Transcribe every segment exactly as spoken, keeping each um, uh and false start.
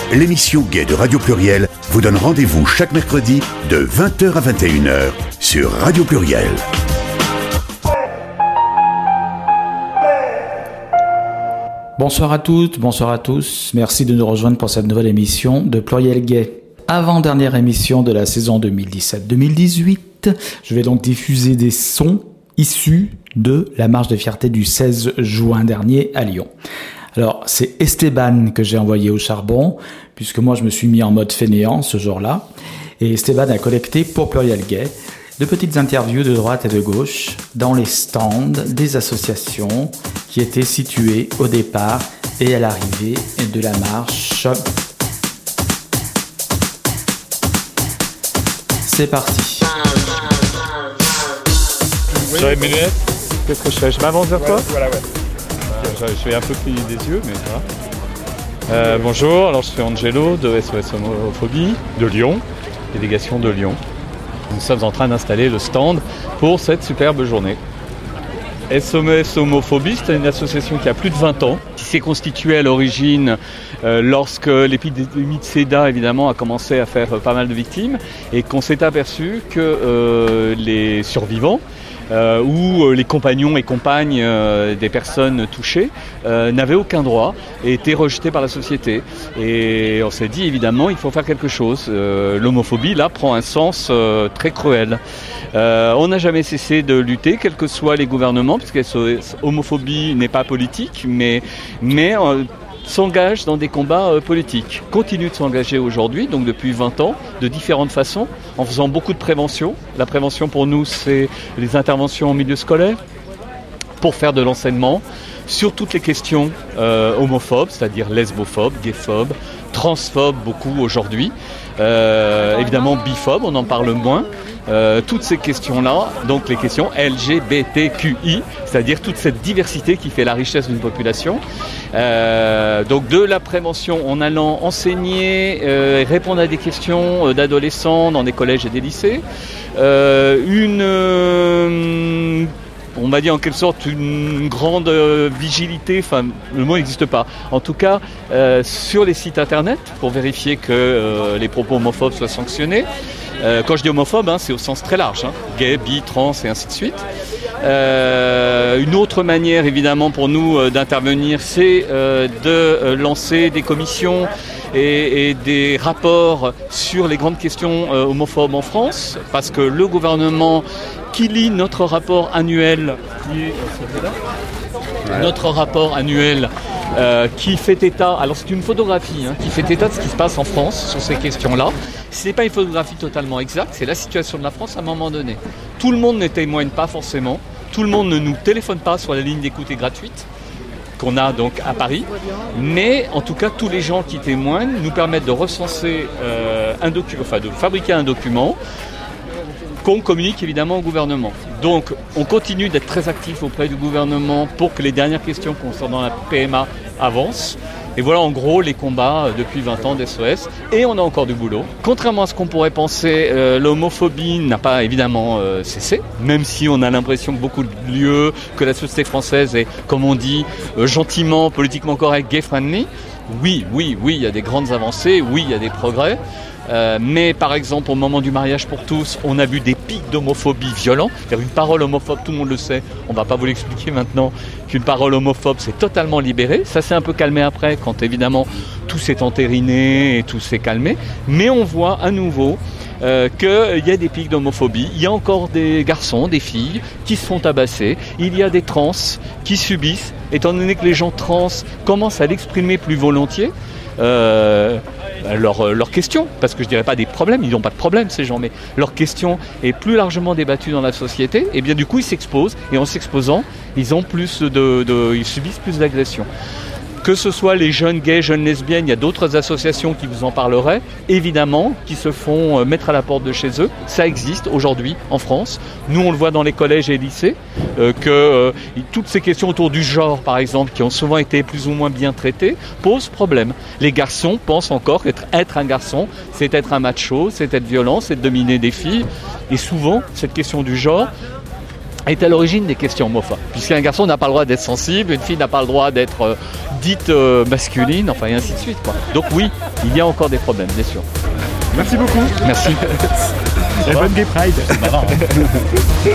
l'émission Gay de Radio Pluriel vous donne rendez-vous chaque mercredi de vingt heures à vingt et une heures sur Radio Pluriel. Bonsoir à toutes, bonsoir à tous. Merci de nous rejoindre pour cette nouvelle émission de Pluriel Gay. Avant-dernière émission de la saison deux mille dix-sept deux mille dix-huit, je vais donc diffuser des sons issus de la marche de fierté du seize juin dernier à Lyon. Alors, c'est Esteban que j'ai envoyé au charbon, puisque moi je me suis mis en mode fainéant ce jour-là. Et Esteban a collecté pour Pluriel Gay de petites interviews de droite et de gauche dans les stands des associations qui étaient situées au départ et à l'arrivée de la marche. C'est parti. Sur les lunettes, qu'est-ce que je fais? Je m'avance vers toi? Voilà, ouais. Je, je suis un peu pris des yeux, mais ça va. Euh, bonjour, alors je suis Angelo de S O S Homophobie de Lyon, délégation de Lyon. Nous sommes en train d'installer le stand pour cette superbe journée. S O S Homophobie, c'est une association qui a plus de vingt ans, qui s'est constituée à l'origine euh, lorsque l'épidémie de sida, évidemment, a commencé à faire pas mal de victimes et qu'on s'est aperçu que euh, les survivants Euh, où euh, les compagnons et compagnes euh, des personnes touchées euh, n'avaient aucun droit et étaient rejetés par la société. Et on s'est dit, évidemment, il faut faire quelque chose. Euh, l'homophobie, là, prend un sens euh, très cruel. Euh, on n'a jamais cessé de lutter, quels que soient les gouvernements, puisque l'homophobie n'est pas politique, mais... mais euh, s'engage dans des combats euh, politiques, continue de s'engager aujourd'hui, donc depuis vingt ans, de différentes façons, en faisant beaucoup de prévention. La prévention pour nous, c'est les interventions en milieu scolaire, pour faire de l'enseignement, sur toutes les questions euh, homophobes, c'est-à-dire lesbophobes, gayphobes, transphobes beaucoup aujourd'hui, euh, évidemment biphobes, on en parle moins. Euh, toutes ces questions-là, donc les questions L G B T Q I, c'est-à-dire toute cette diversité qui fait la richesse d'une population. Euh, donc de la prévention en allant enseigner, euh, répondre à des questions euh, d'adolescents dans des collèges et des lycées. Euh, une... Euh, on m'a dit en quelque sorte une grande euh, vigilité, enfin le mot n'existe pas, en tout cas euh, sur les sites internet pour vérifier que euh, les propos homophobes soient sanctionnés. Euh, quand je dis homophobe, hein, c'est au sens très large, hein, gay, bi, trans et ainsi de suite. Euh, une autre manière évidemment pour nous euh, d'intervenir, c'est euh, de euh, lancer des commissions et, et des rapports sur les grandes questions euh, homophobes en France, parce que le gouvernement qui lit notre rapport annuel, qui est ouais. notre rapport annuel euh, qui fait état, alors c'est une photographie hein, qui fait état de ce qui se passe en France sur ces questions-là. Ce n'est pas une photographie totalement exacte, c'est la situation de la France à un moment donné. Tout le monde ne témoigne pas forcément, tout le monde ne nous téléphone pas sur la ligne d'écoute gratuite qu'on a donc à Paris, mais en tout cas tous les gens qui témoignent nous permettent de recenser euh, un document, enfin de fabriquer un document qu'on communique évidemment au gouvernement. Donc on continue d'être très actifs auprès du gouvernement pour que les dernières questions concernant la P M A avancent. Et voilà en gros les combats depuis vingt ans d'S O S, et on a encore du boulot. Contrairement à ce qu'on pourrait penser, euh, l'homophobie n'a pas évidemment euh, cessé, même si on a l'impression que beaucoup de lieux, que la société française est, comme on dit, euh, gentiment, politiquement correct, gay-friendly. Oui, oui, oui, il y a des grandes avancées, oui, il y a des progrès. Euh, mais par exemple au moment du mariage pour tous, on a vu des pics d'homophobie violents. Une parole homophobe, tout le monde le sait, on ne va pas vous l'expliquer maintenant, qu'une parole homophobe s'est totalement libérée. Ça s'est un peu calmé après, quand évidemment tout s'est entériné et tout s'est calmé. Mais on voit à nouveau euh, qu'il y a des pics d'homophobie. Il y a encore des garçons, des filles qui se font tabasser. Il y a des trans qui subissent, étant donné que les gens trans commencent à l'exprimer plus volontiers. Euh, Leur, leur question, parce que je dirais pas des problèmes, ils n'ont pas de problème ces gens, mais leur question est plus largement débattue dans la société, et bien du coup ils s'exposent, et en s'exposant, ils ont plus de, de ils subissent plus d'agressions. Que ce soit les jeunes gays, jeunes lesbiennes, il y a d'autres associations qui vous en parleraient, évidemment, qui se font mettre à la porte de chez eux. Ça existe aujourd'hui en France. Nous, on le voit dans les collèges et lycées, euh, que euh, toutes ces questions autour du genre, par exemple, qui ont souvent été plus ou moins bien traitées, posent problème. Les garçons pensent encore qu'être être un garçon, c'est être un macho, c'est être violent, c'est dominer des filles. Et souvent, cette question du genre est à l'origine des questions homophobes. Puisqu'un garçon n'a pas le droit d'être sensible, une fille n'a pas le droit d'être euh, dite euh, masculine, enfin et ainsi de suite, quoi. Donc oui, il y a encore des problèmes, bien sûr. Merci beaucoup. Merci. Et bonne Gay Pride. C'est marrant. Hein.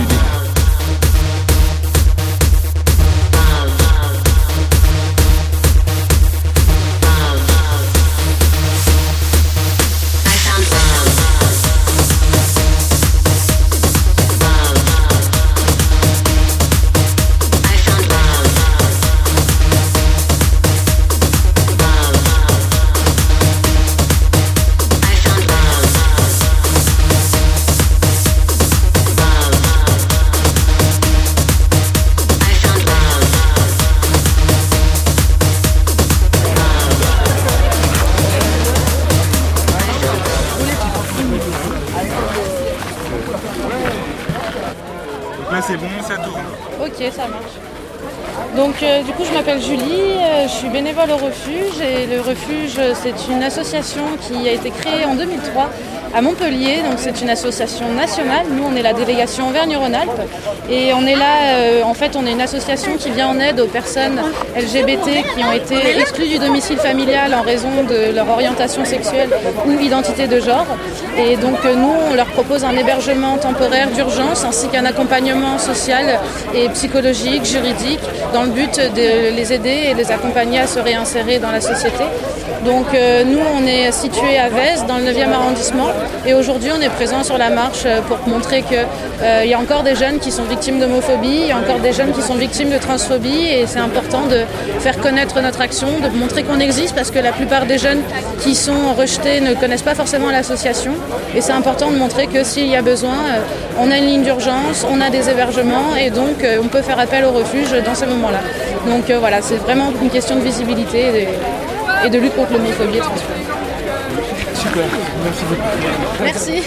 Là c'est bon, ça tourne. Ok, ça marche. Donc euh, du coup je m'appelle Julie, euh, je suis bénévole au refuge et le refuge c'est une association qui a été créée en deux mille trois à Montpellier, donc c'est une association nationale. Nous on est la délégation Auvergne-Rhône-Alpes et on est là, euh, en fait on est une association qui vient en aide aux personnes L G B T qui ont été exclues du domicile familial en raison de leur orientation sexuelle ou identité de genre. Et donc euh, nous on leur propose un hébergement temporaire d'urgence ainsi qu'un accompagnement social et psychologique, juridique, dans le but de les aider et les accompagner à se réinsérer dans la société. Donc euh, nous on est situé à Vèze dans le neuvième arrondissement et aujourd'hui on est présent sur la marche pour montrer qu'il euh, y a encore des jeunes qui sont victimes d'homophobie, il y a encore des jeunes qui sont victimes de transphobie et c'est important de faire connaître notre action, de montrer qu'on existe parce que la plupart des jeunes qui sont rejetés ne connaissent pas forcément l'association et c'est important de montrer que s'il y a besoin, euh, on a une ligne d'urgence, on a des hébergements et donc euh, on peut faire appel au refuge dans ces moments-là. Donc euh, voilà, c'est vraiment une question de visibilité et de, et de lutte contre l'homophobie et la transphobie. Super, merci beaucoup. Merci.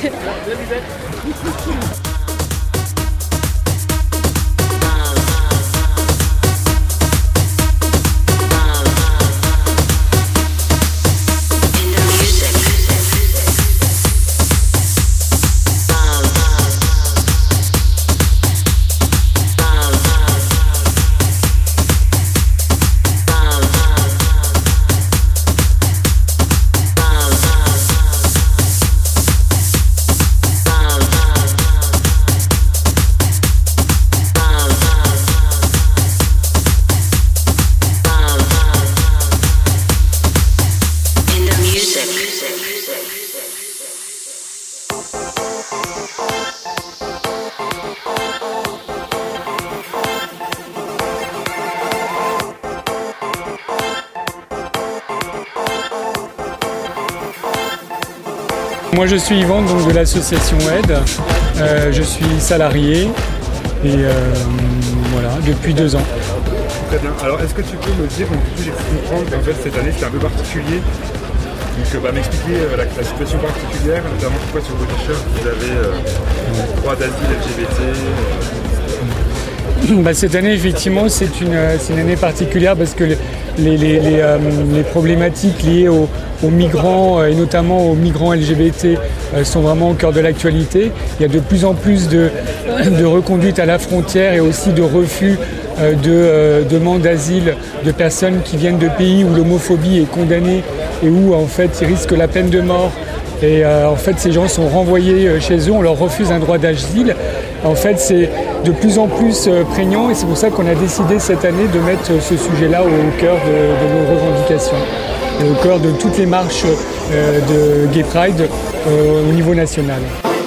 Moi je suis Yvan donc, de l'association Aide, euh, je suis salarié et euh, voilà, depuis deux ans. Très bien, alors est-ce que tu peux me dire, donc, j'ai pu comprendre qu'en fait cette année c'était un peu particulier, donc bah, m'expliquer euh, la, la situation particulière, notamment pourquoi sur vos t-shirts vous avez euh, droit d'asile L G B T euh... bah, Cette année effectivement c'est une, c'est une année particulière parce que les, les, les, les, euh, les problématiques liées aux, aux migrants euh, et notamment aux migrants L G B T euh, sont vraiment au cœur de l'actualité. Il y a de plus en plus de, de reconduites à la frontière et aussi de refus euh, de euh, demandes d'asile de personnes qui viennent de pays où l'homophobie est condamnée et où en fait ils risquent la peine de mort. Et euh, en fait ces gens sont renvoyés euh, chez eux, on leur refuse un droit d'asile. En fait c'est de plus en plus euh, prégnant et c'est pour ça qu'on a décidé cette année de mettre euh, ce sujet-là au cœur de, de nos revendications. Et au cœur de toutes les marches euh, de Gay Pride euh, au niveau national.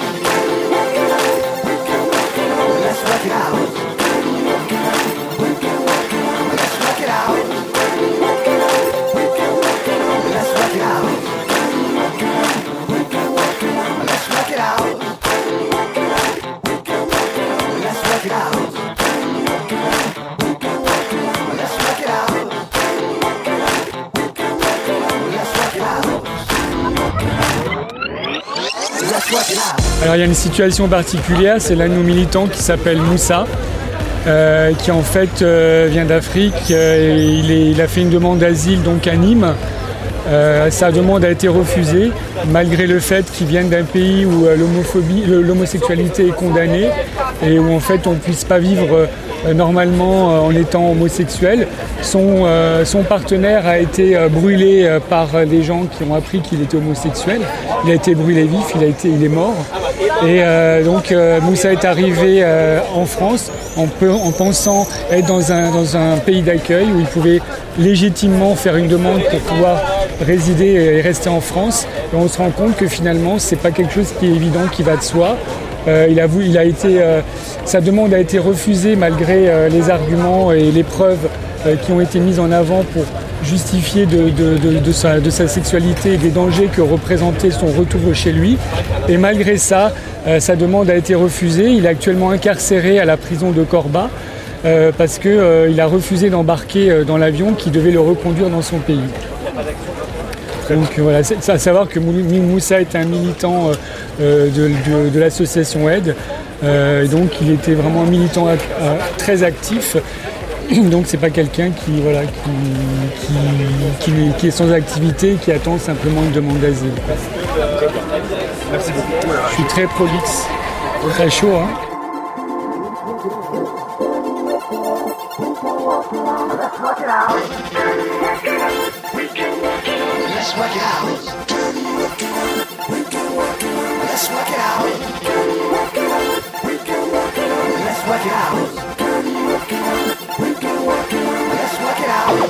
Alors il y a une situation particulière, c'est l'un de nos militants qui s'appelle Moussa, euh, qui en fait euh, vient d'Afrique, euh, et il, est, il a fait une demande d'asile donc à Nîmes. Euh, sa demande a été refusée, malgré le fait qu'il vienne d'un pays où euh, l'homophobie, l'homosexualité est condamnée. et où en fait on ne puisse pas vivre euh, normalement euh, en étant homosexuel. Son, euh, son partenaire a été euh, brûlé euh, par des gens qui ont appris qu'il était homosexuel. Il a été brûlé vif, il, a été, il est mort. Et euh, donc euh, Moussa est arrivé euh, en France en, peu, en pensant être dans un, dans un pays d'accueil où il pouvait légitimement faire une demande pour pouvoir résider et rester en France. Et on se rend compte que finalement c'est pas quelque chose qui est évident, qui va de soi. Euh, il a, il a été, euh, sa demande a été refusée malgré euh, les arguments et les preuves euh, qui ont été mises en avant pour justifier de, de, de, de, sa, de sa sexualité et des dangers que représentait son retour chez lui. Et malgré ça, euh, sa demande a été refusée. Il est actuellement incarcéré à la prison de Corba euh, parce qu'il euh, a refusé d'embarquer euh, dans l'avion qui devait le reconduire dans son pays. Donc voilà, c'est à savoir que Moussa est un militant euh, de, de, de l'association Aide. Euh, et donc il était vraiment un militant ac- euh, très actif. Donc c'est pas quelqu'un qui, voilà, qui, qui, qui, qui est sans activité et qui attend simplement une demande d'asile. Merci beaucoup. Je suis très prolixe, très chaud. Hein. Let's work it out. Let's work it out. Let's work it out. Let's work it out.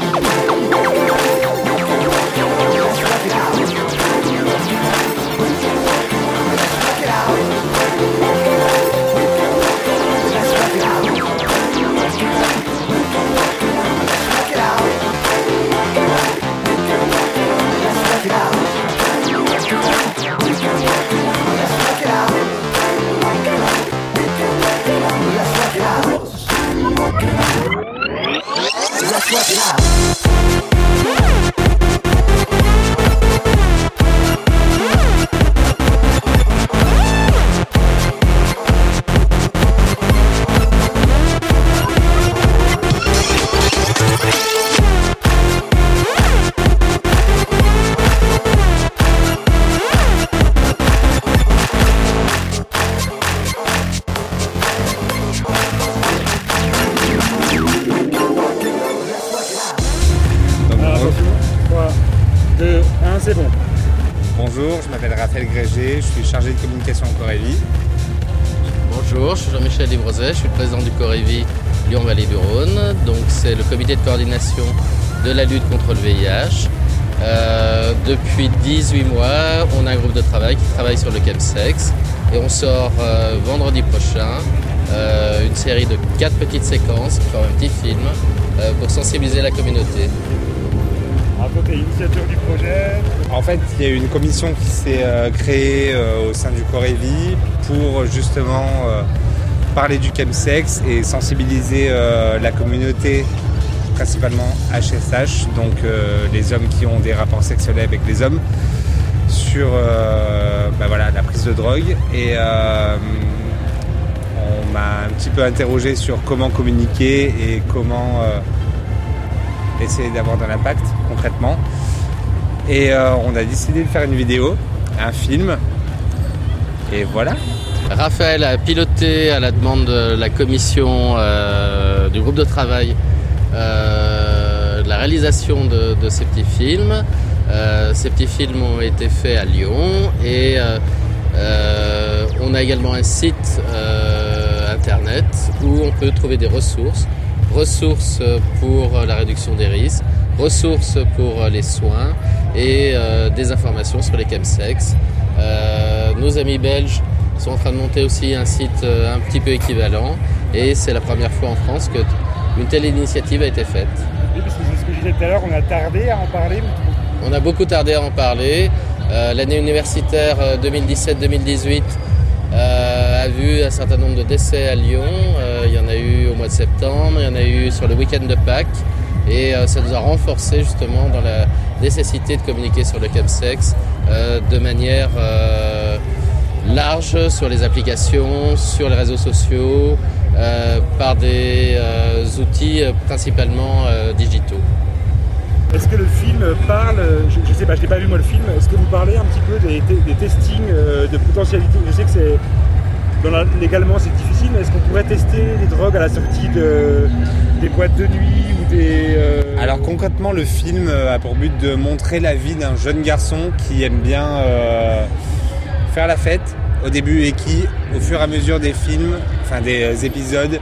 Bonjour, je m'appelle Raphaël Grégé, je suis chargé de communication au Corévi. Bonjour, je suis Jean-Michel Desbrosets, je suis le président du Corévi Lyon-Vallée du Rhône. Donc c'est le comité de coordination de la lutte contre le V I H. Euh, depuis dix-huit mois, on a un groupe de travail qui travaille sur le chemsex et on sort euh, vendredi prochain euh, une série de quatre petites séquences qui forment un petit film euh, pour sensibiliser la communauté. Racontez l'initiature du projet. En fait, il y a eu une commission qui s'est euh, créée euh, au sein du Corévi pour justement euh, parler du chemsex et sensibiliser euh, la communauté, principalement H S H, donc euh, les hommes qui ont des rapports sexuels avec les hommes, sur euh, bah voilà, la prise de drogue. Et euh, on m'a un petit peu interrogé sur comment communiquer et comment euh, essayer d'avoir de l'impact concrètement. Et euh, on a décidé de faire une vidéo, un film, et voilà. Raphaël a piloté à la demande de la commission euh, du groupe de travail euh, la réalisation de, de ces petits films. Euh, ces petits films ont été faits à Lyon et euh, euh, on a également un site euh, internet où on peut trouver des ressources. Ressources pour la réduction des risques, ressources pour les soins et euh, des informations sur les chemsex. Euh, nos amis belges sont en train de monter aussi un site euh, un petit peu équivalent et c'est la première fois en France qu'une telle initiative a été faite. Oui, parce que c'est ce que je disais tout à l'heure, on a tardé à en parler. On a beaucoup tardé à en parler. Euh, l'année universitaire deux mille dix-sept deux mille dix-huit Euh, a vu un certain nombre de décès à Lyon. Euh, il y en a eu au mois de septembre, il y en a eu sur le week-end de Pâques et euh, ça nous a renforcé justement dans la nécessité de communiquer sur le chemsex euh, de manière euh, large sur les applications, sur les réseaux sociaux, euh, par des euh, outils euh, principalement euh, digitaux. Est-ce que le film parle, je ne sais pas, je n'ai pas vu moi le film, est-ce que vous parlez un petit peu des, des testings de potentialité? Je sais que c'est dans la- légalement c'est difficile, mais est-ce qu'on pourrait tester les drogues à la sortie de, des boîtes de nuit ou des... euh, Alors concrètement, le film euh, a pour but de montrer la vie d'un jeune garçon qui aime bien euh, faire la fête au début et qui, au fur et à mesure des films, enfin des euh, épisodes,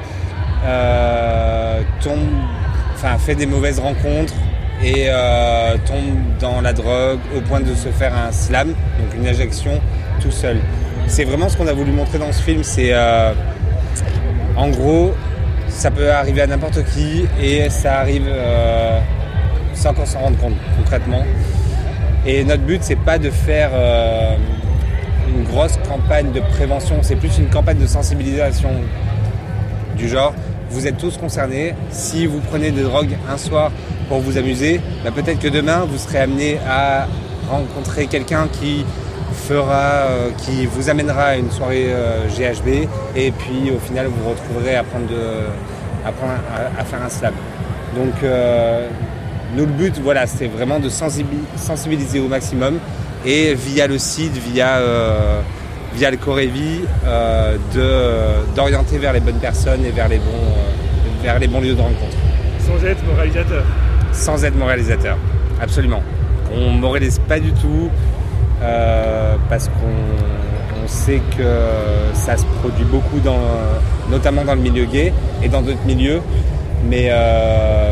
euh, tombe, enfin fait des mauvaises rencontres et euh, tombe dans la drogue au point de se faire un slam, donc une injection tout seul. C'est vraiment ce qu'on a voulu montrer dans ce film, c'est euh, en gros, ça peut arriver à n'importe qui et ça arrive euh, sans qu'on s'en rende compte concrètement. Et notre but, c'est pas de faire euh, une grosse campagne de prévention, c'est plus une campagne de sensibilisation du genre. Vous êtes tous concernés. Si vous prenez des drogues un soir pour vous amuser, bah peut-être que demain vous serez amené à rencontrer quelqu'un qui fera, euh, qui vous amènera à une soirée euh, G H B et puis au final vous vous retrouverez à, prendre de, à, prendre, à, à faire un slam. Donc euh, nous le but, voilà, c'est vraiment de sensibiliser au maximum et via le site, via euh, via le Corévi, euh, de, d'orienter vers les bonnes personnes et vers les bons, euh, vers les bons lieux de rencontre. Sans être moralisateur. Sans être moralisateur, absolument. On ne moralise pas du tout euh, parce qu'on on sait que ça se produit beaucoup, dans, notamment dans le milieu gay et dans d'autres milieux. Mais euh,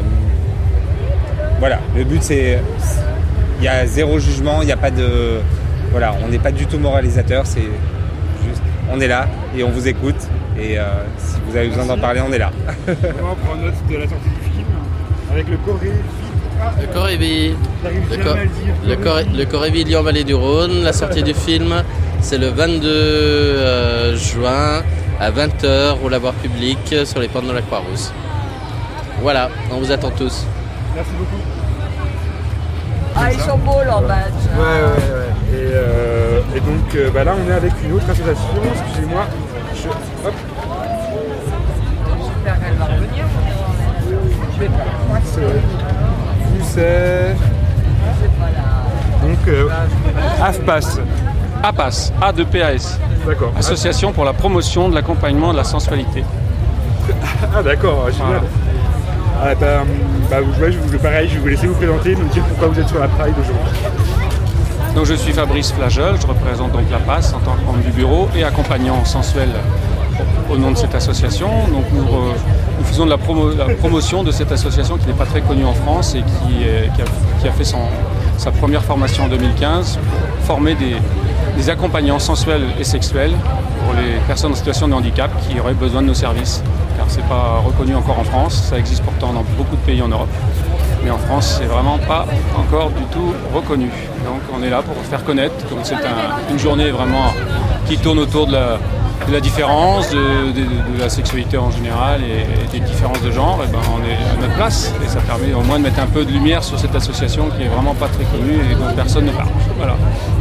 voilà, le but c'est, il y a zéro jugement, il n'y a pas de... Voilà, on n'est pas du tout moralisateur, c'est juste, on est là et on vous écoute et euh, si vous avez besoin d'en parler, on est là. On prend note de la sortie du film avec le Corévi. Le Corévi, J'arrive le, jamais à le dire. le, Coré- le Corévi Lyon-Vallée du Rhône. La sortie du film, c'est le vingt-deux euh, juin à vingt heures au lavoir public sur les pentes de la Croix-Rousse. Voilà, on vous attend tous. Merci beaucoup. Ah, ils sont beaux leurs badges. Ouais, ouais, ouais. Et, euh, et donc euh, bah là, on est avec une autre association. Excusez-moi. Je... Hop. J'espère qu'elle va revenir. Où c'est donc euh, AFPAS. APAS, A deux P A S. D'accord. Association pour la promotion de l'accompagnement de la sensualité. Ah d'accord, génial. Ah, bah, bah, ouais, je vous, pareil, je vais vous laisser vous présenter, nous dire pourquoi vous êtes sur la Pride aujourd'hui. Donc je suis Fabrice Flageol, je représente donc l'APAS en tant que membre du bureau et accompagnant sensuel au nom de cette association. Donc nous, euh, nous faisons de la, promo, la promotion de cette association qui n'est pas très connue en France et qui, est, qui, a, qui a fait son, sa première formation en deux mille quinze pour former des, des accompagnants sensuels et sexuels pour les personnes en situation de handicap qui auraient besoin de nos services. Car ce n'est pas reconnu encore en France, ça existe pourtant dans beaucoup de pays en Europe. Mais en France, c'est vraiment pas encore du tout reconnu. Donc on est là pour faire connaître, comme c'est un, une journée vraiment qui tourne autour de la, de la différence, de, de, de la sexualité en général et, et des différences de genre, et ben on est à notre place. Et ça permet au moins de mettre un peu de lumière sur cette association qui est vraiment pas très connue et dont personne ne parle. Voilà.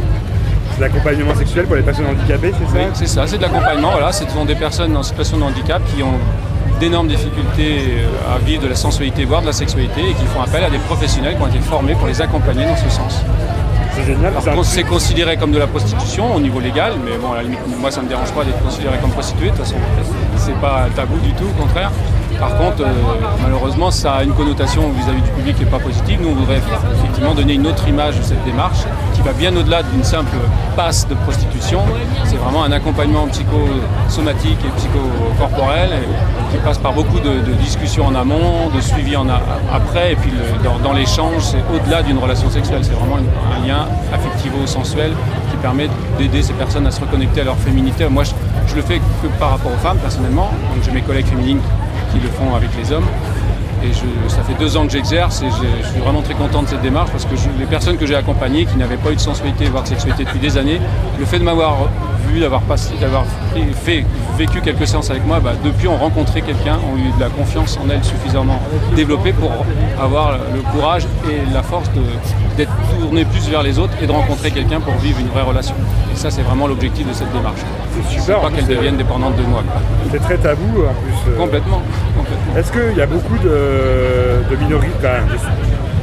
C'est l'accompagnement sexuel pour les personnes handicapées, c'est ça? Oui, c'est ça, c'est de l'accompagnement. Voilà, ce sont des personnes en situation de handicap qui ont d'énormes difficultés à vivre de la sensualité, voire de la sexualité, et qui font appel à des professionnels qui ont été formés pour les accompagner dans ce sens. C'est génial. Alors, c'est considéré comme de la prostitution au niveau légal, mais bon, à la limite, moi ça ne me dérange pas d'être considéré comme prostituée, de toute façon, c'est pas tabou du tout, au contraire. Par contre, euh, malheureusement, ça a une connotation vis-à-vis du public qui n'est pas positive. Nous, on voudrait effectivement donner une autre image de cette démarche qui va bien au-delà d'une simple passe de prostitution. C'est vraiment un accompagnement psychosomatique et psychocorporel et qui passe par beaucoup de, de discussions en amont, de suivi en a, après, et puis le, dans, dans l'échange, c'est au-delà d'une relation sexuelle. C'est vraiment un, un lien affectivo-sensuel qui permet d'aider ces personnes à se reconnecter à leur féminité. Moi, je, je le fais que par rapport aux femmes, personnellement. Donc, j'ai mes collègues féminines qui le font avec les hommes. Et je, ça fait deux ans que j'exerce et je, je suis vraiment très content de cette démarche parce que je, les personnes que j'ai accompagnées qui n'avaient pas eu de sensualité, voire de sexualité depuis des années, le fait de m'avoir vu, d'avoir passé, d'avoir fait, vécu quelques séances avec moi, bah, depuis ont rencontré quelqu'un, ont eu de la confiance en elles suffisamment développée pour avoir le courage et la force de, d'être tourné plus vers les autres et de rencontrer quelqu'un pour vivre une vraie relation. Et ça, c'est vraiment l'objectif de cette démarche. C'est super. C'est pas qu'elle devienne dépendante de moi. C'est très tabou en plus. Euh... Complètement, complètement. Est-ce qu'il y a beaucoup de, de minorités, enfin,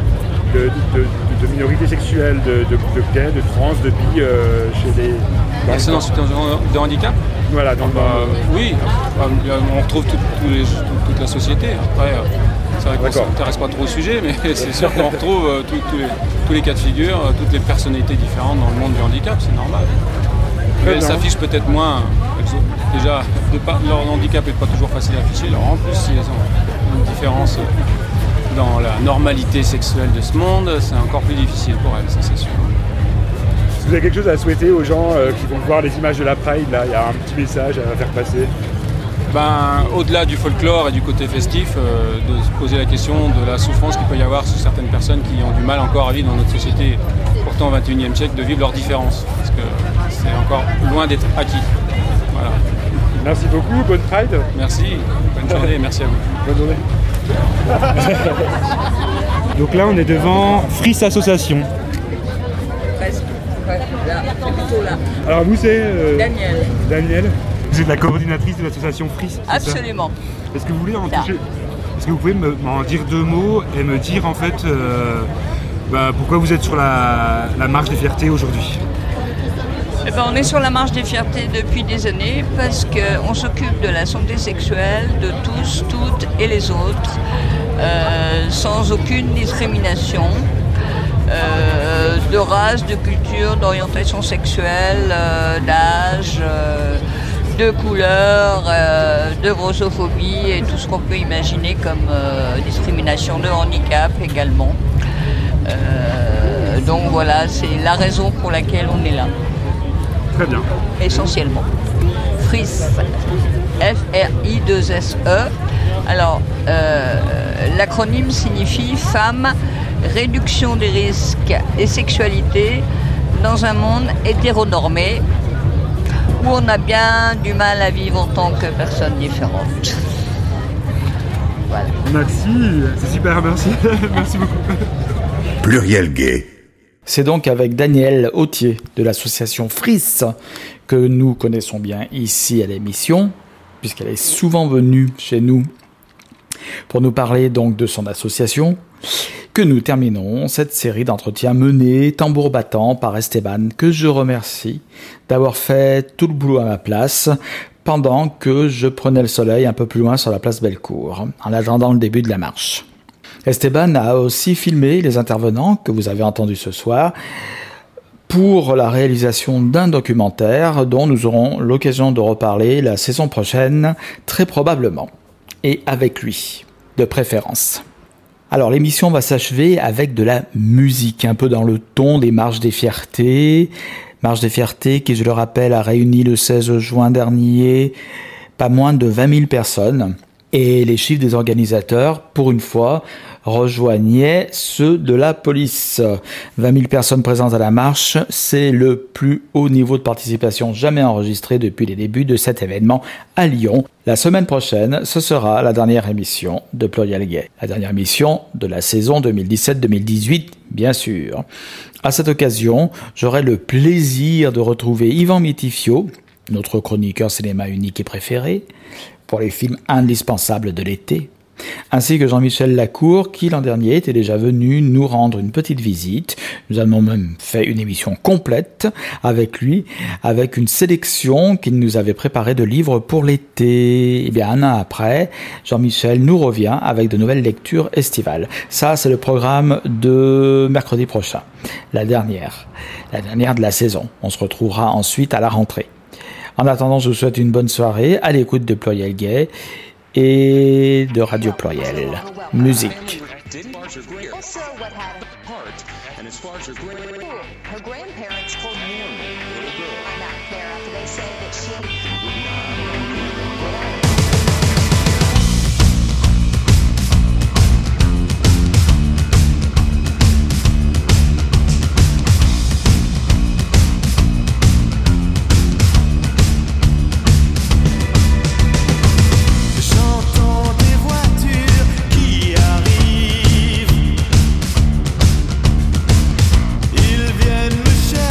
de, de, de, de minorités sexuelles, de, de, de gays, de trans, de bi euh, chez les... Personnes en situation de handicap. Voilà, dans, bah, dans... Oui, on retrouve tout, tout les, tout, toute la société. Après, c'est vrai qu'on ne s'intéresse pas trop au sujet, mais c'est sûr qu'on retrouve euh, tout, tout les, tous les cas de figure, euh, toutes les personnalités différentes dans le monde du handicap, c'est normal. Mais elles s'affichent peut-être moins. Déjà, de pas, leur handicap n'est pas toujours facile à afficher. Alors en plus, si elles ont une différence dans la normalité sexuelle de ce monde, c'est encore plus difficile pour elles, ça c'est sûr. Est-ce que vous avez quelque chose à souhaiter aux gens euh, qui vont voir les images de la Pride, là, il y a un petit message à faire passer? Ben, au-delà du folklore et du côté festif, euh, de se poser la question de la souffrance qu'il peut y avoir sur certaines personnes qui ont du mal encore à vivre dans notre société, pourtant au vingt et unième siècle, de vivre leurs différences, parce que c'est encore loin d'être acquis. Voilà. Merci beaucoup, bonne Pride. Merci, bonne journée, merci à vous. Bonne journée. Donc là, on est devant Friss Association. Presque. Ouais, là, c'est plutôt là. Alors vous, c'est euh, Daniel. Daniel. Vous êtes la coordinatrice de l'association Friss. Absolument. Est-ce que vous voulez en toucher... Est-ce que vous pouvez me, m'en dire deux mots et me dire en fait euh, bah, pourquoi vous êtes sur la, la marche des fiertés aujourd'hui? Eh ben, on est sur la marche des fiertés depuis des années parce qu'on s'occupe de la santé sexuelle de tous, toutes et les autres, euh, sans aucune discrimination, euh, de race, de culture, d'orientation sexuelle, euh, d'âge, euh, de couleur, euh, de grossophobie et tout ce qu'on peut imaginer comme euh, discrimination, de handicap également. Euh, donc voilà, c'est la raison pour laquelle on est là. Très bien. Essentiellement. Friss, F R I deux S E. Alors, euh, l'acronyme signifie Femmes, réduction des risques et sexualité dans un monde hétéronormé où on a bien du mal à vivre en tant que personne différente. Voilà. Merci, c'est super, merci. Merci beaucoup. Pluriel gay. C'est donc avec Daniel Autier de l'association Friss que nous connaissons bien ici à l'émission, puisqu'elle est souvent venue chez nous pour nous parler donc de son association, que nous terminons cette série d'entretiens menés tambour battant par Esteban, que je remercie d'avoir fait tout le boulot à ma place pendant que je prenais le soleil un peu plus loin sur la place Bellecour, en attendant le début de la marche. Esteban a aussi filmé les intervenants que vous avez entendus ce soir pour la réalisation d'un documentaire dont nous aurons l'occasion de reparler la saison prochaine, très probablement, et avec lui, de préférence. Alors l'émission va s'achever avec de la musique, un peu dans le ton des Marches des Fiertés. Marche des Fiertés qui, je le rappelle, a réuni le seize juin dernier pas moins de vingt mille personnes. Et les chiffres des organisateurs, pour une fois, rejoignaient ceux de la police. vingt mille personnes présentes à la marche, c'est le plus haut niveau de participation jamais enregistré depuis les débuts de cet événement à Lyon. La semaine prochaine, ce sera la dernière émission de Pluriel Gay. La dernière émission de la saison deux mille dix-sept deux mille dix-huit, bien sûr. À cette occasion, j'aurai le plaisir de retrouver Yvan Métifio, notre chroniqueur cinéma unique et préféré, pour les films indispensables de l'été, ainsi que Jean-Michel Lacour, qui l'an dernier était déjà venu nous rendre une petite visite. Nous avons même fait une émission complète avec lui, avec une sélection qu'il nous avait préparée de livres pour l'été. Et bien, un an après, Jean-Michel nous revient avec de nouvelles lectures estivales. Ça, c'est le programme de mercredi prochain, la dernière, la dernière de la saison. On se retrouvera ensuite à la rentrée. En attendant, je vous souhaite une bonne soirée à l'écoute de Pluriel Gay et de Radio Pluriel. Musique. Ils viennent me chercher.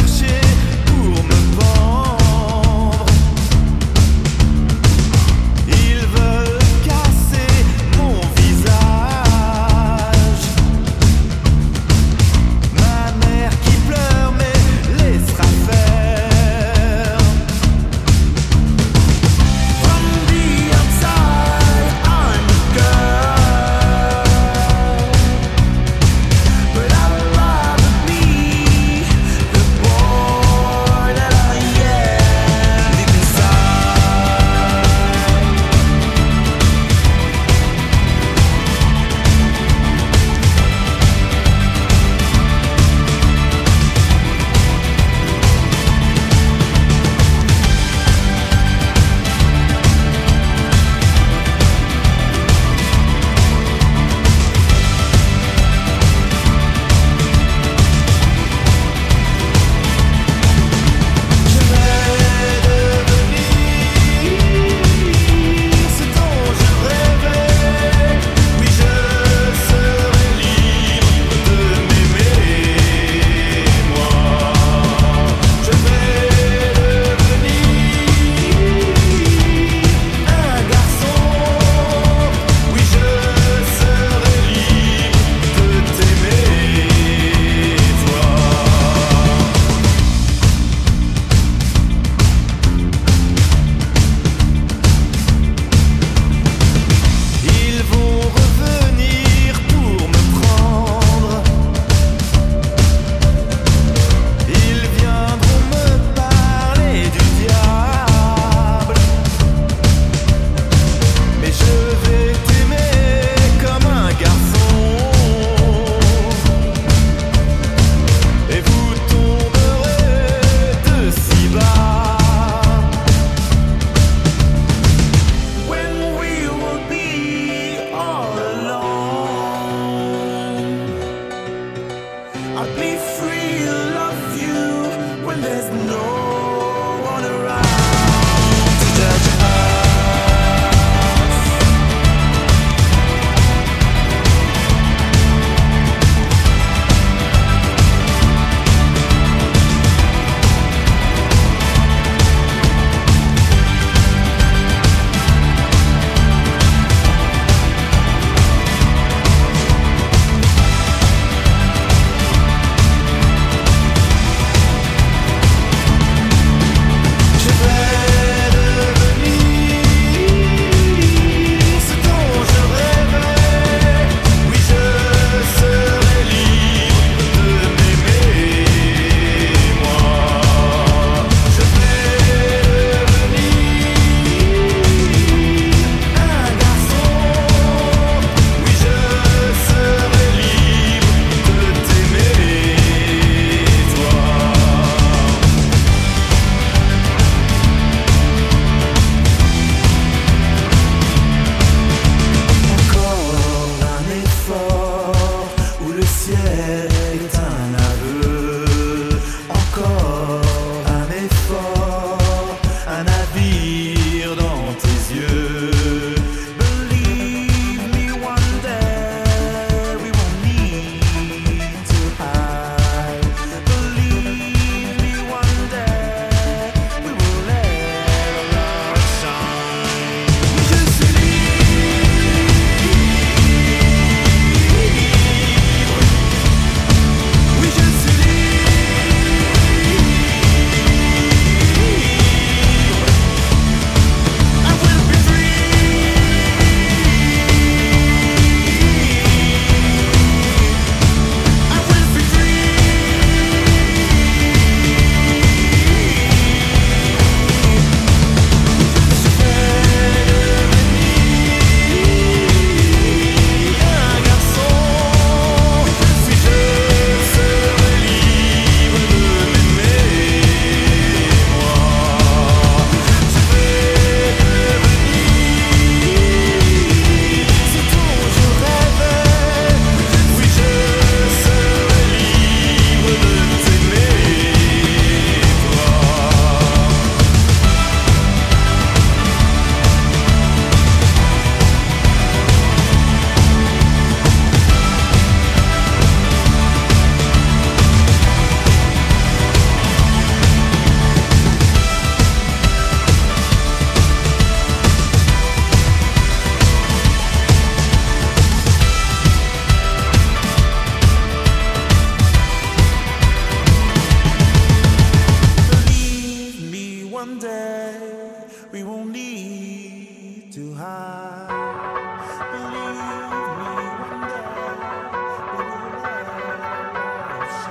one day we won't need to hide. Believe me, one day we will let our light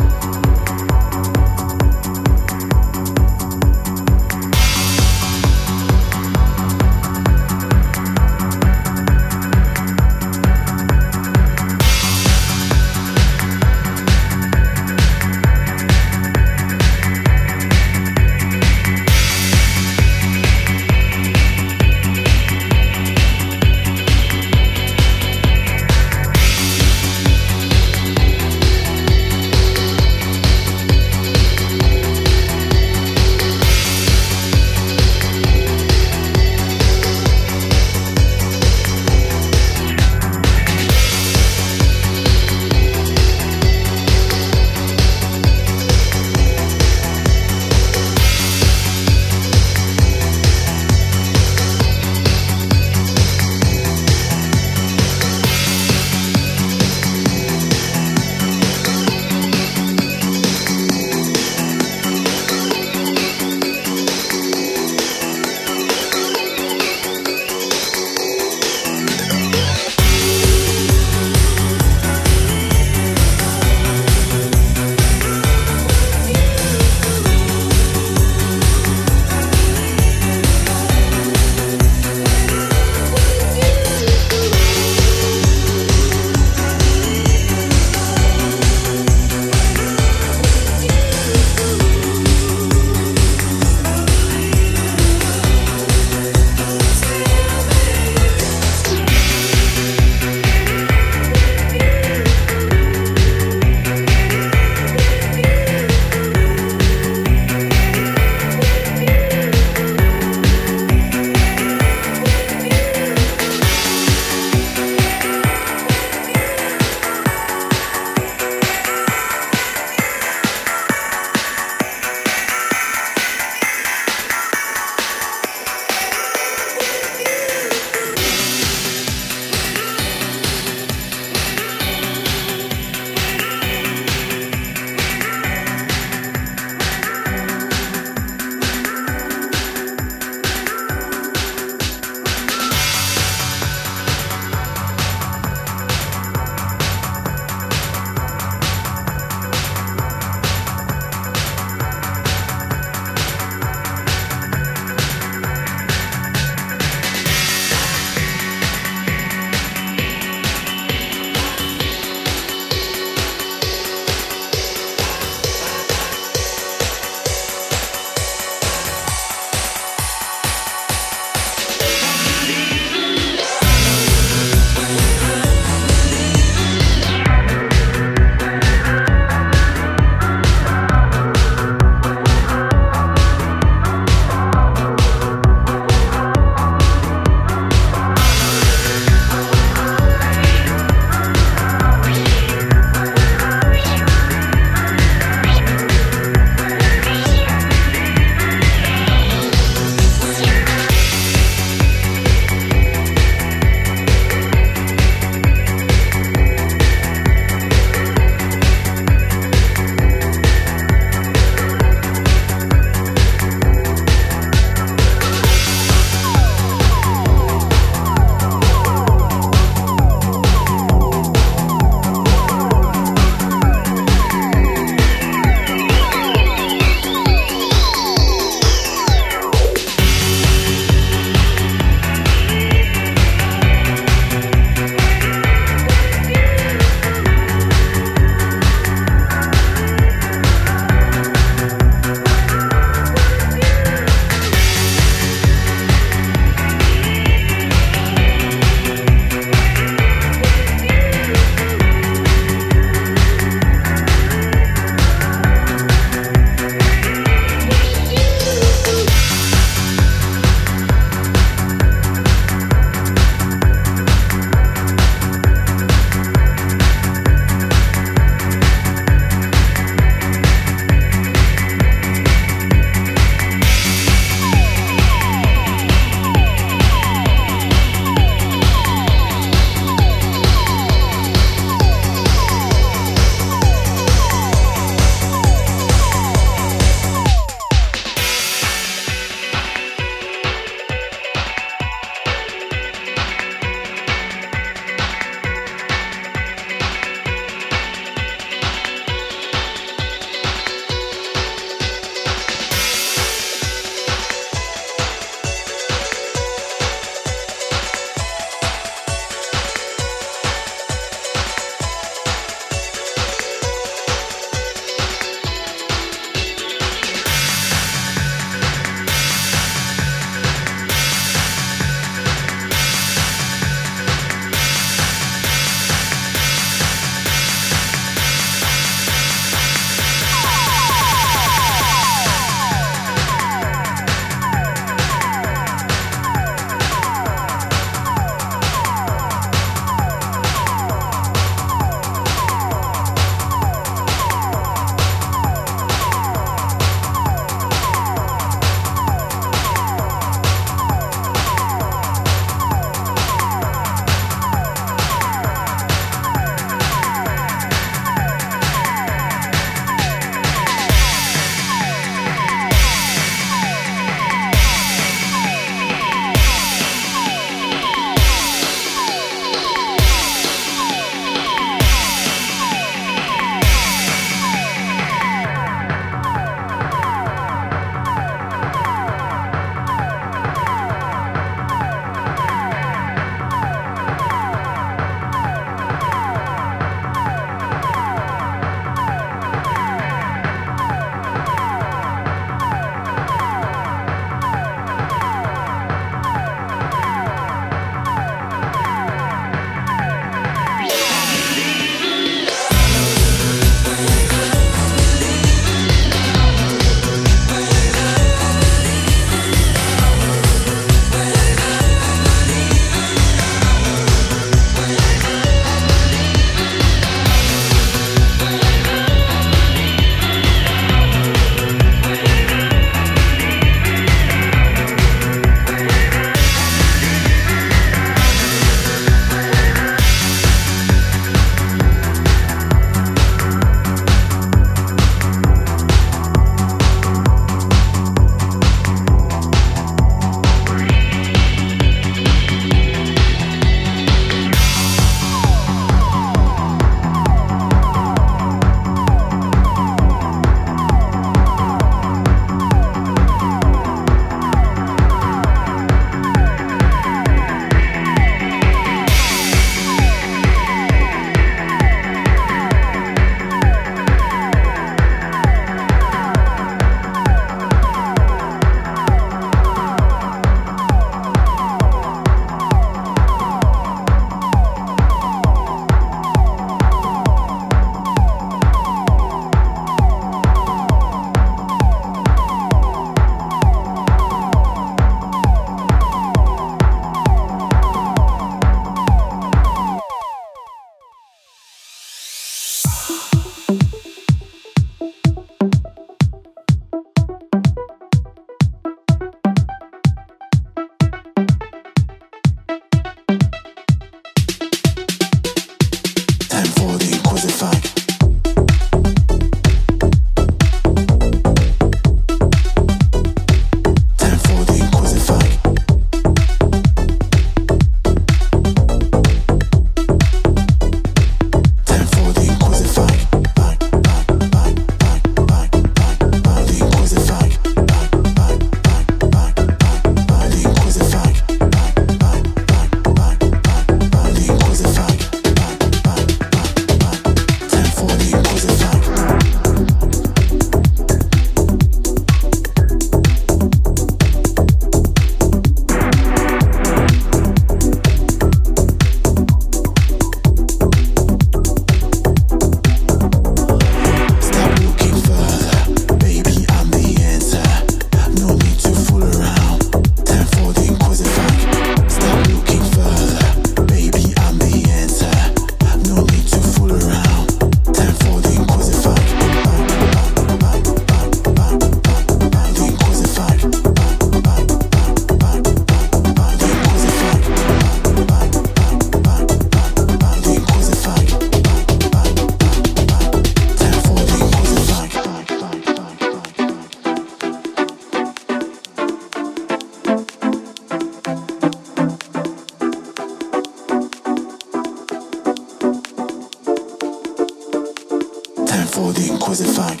crucified.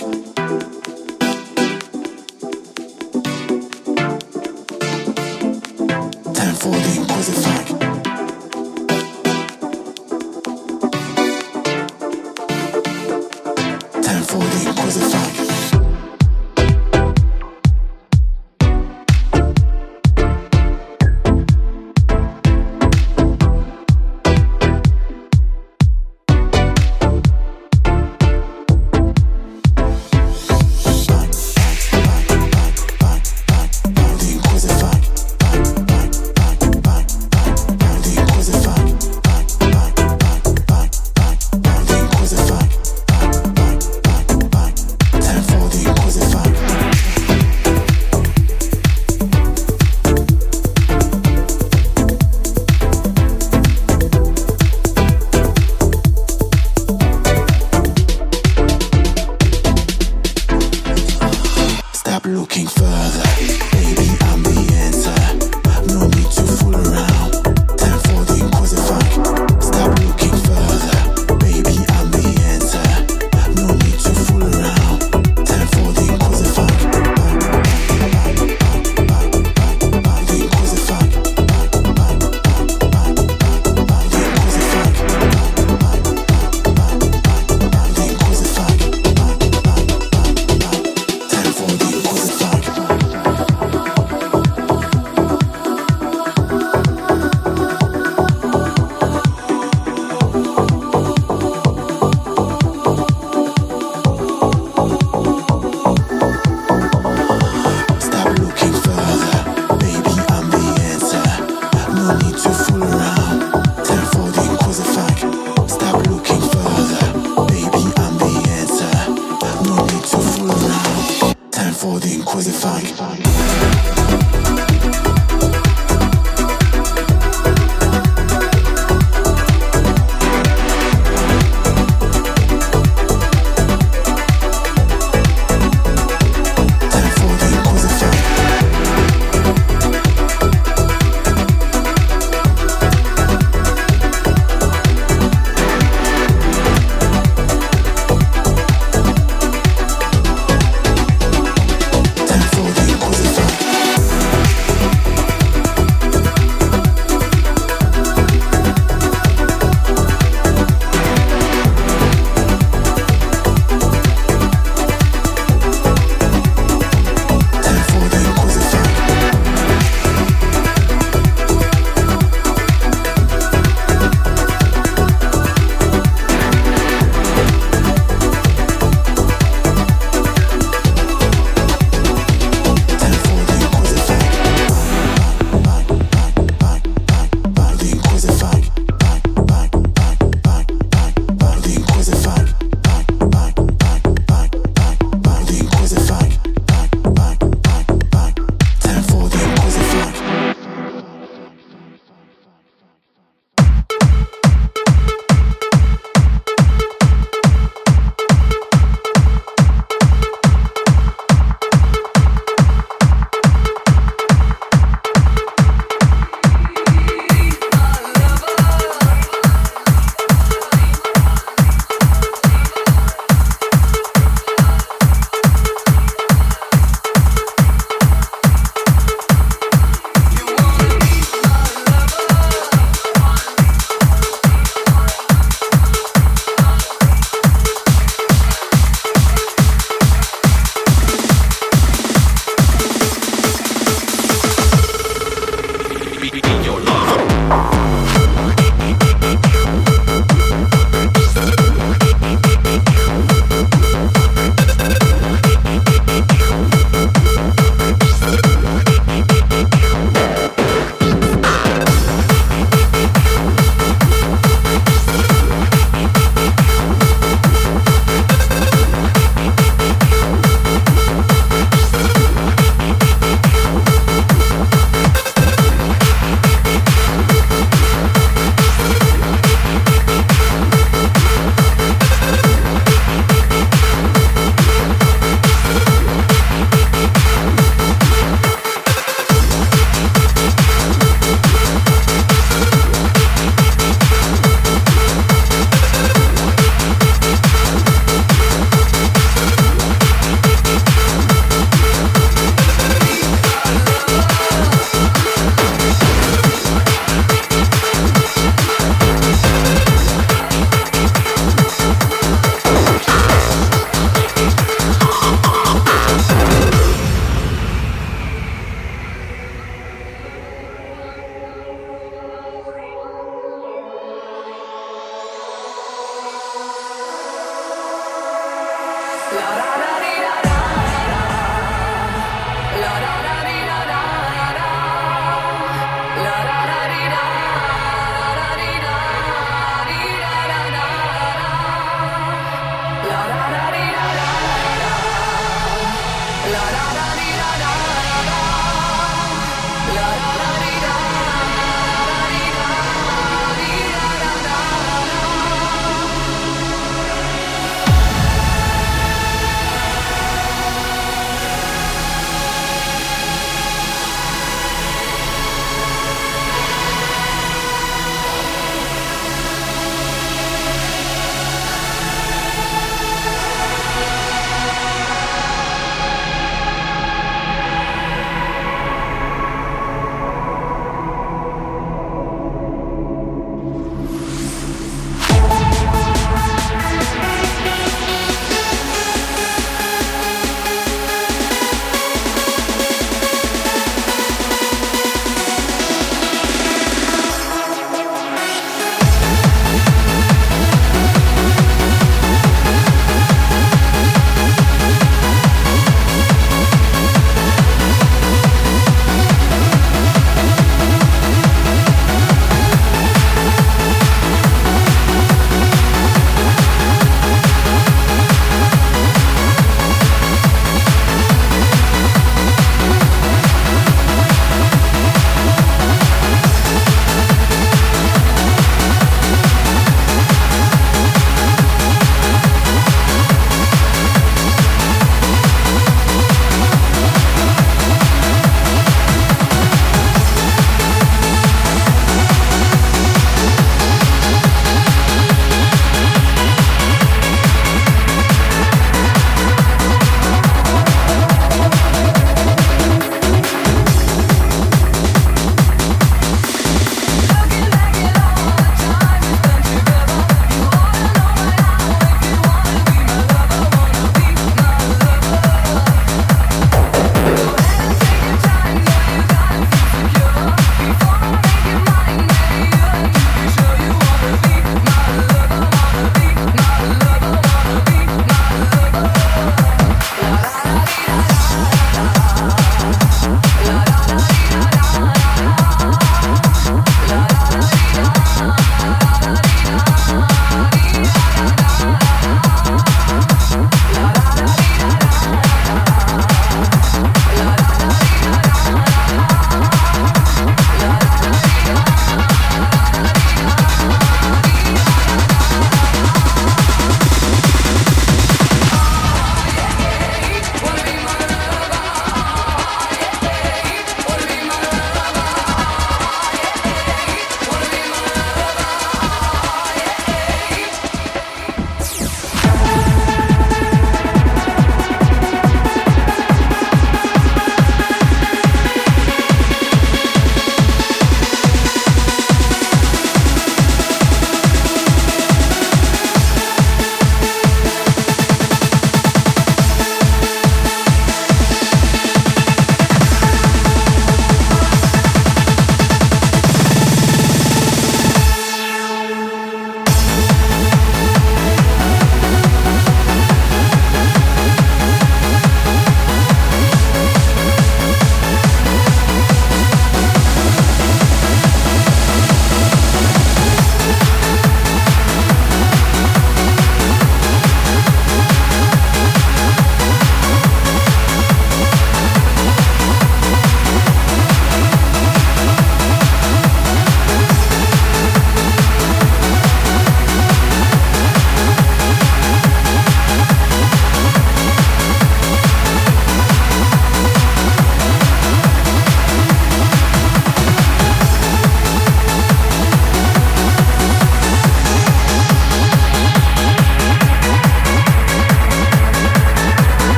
Time for the crucified. Time for the crucified.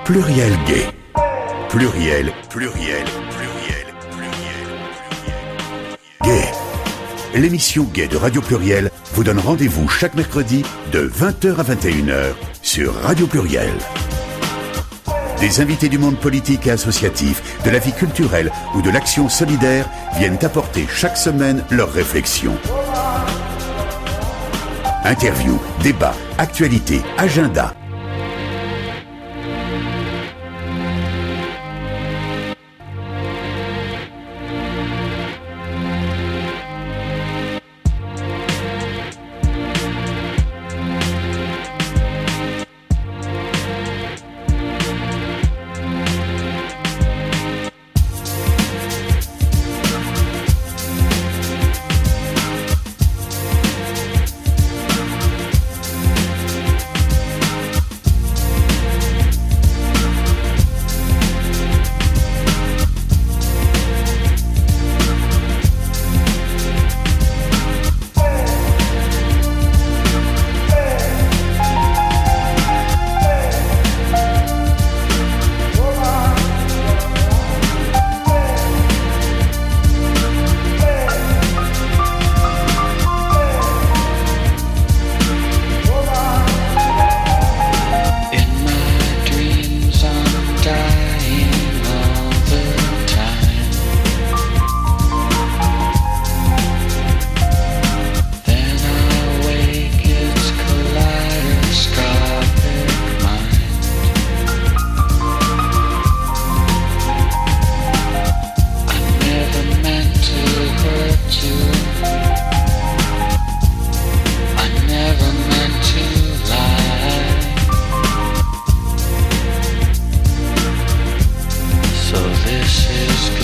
Pluriel Gay. Pluriel, pluriel, pluriel, pluriel, pluriel. Gay. L'émission Gay de Radio Pluriel vous donne rendez-vous chaque mercredi de vingt heures à vingt et une heures sur Radio Pluriel. Des invités du monde politique et associatif, de la vie culturelle ou de l'action solidaire viennent apporter chaque semaine leurs réflexions. Interviews, débats, actualités, agenda.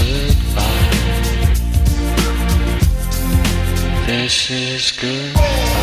This is good.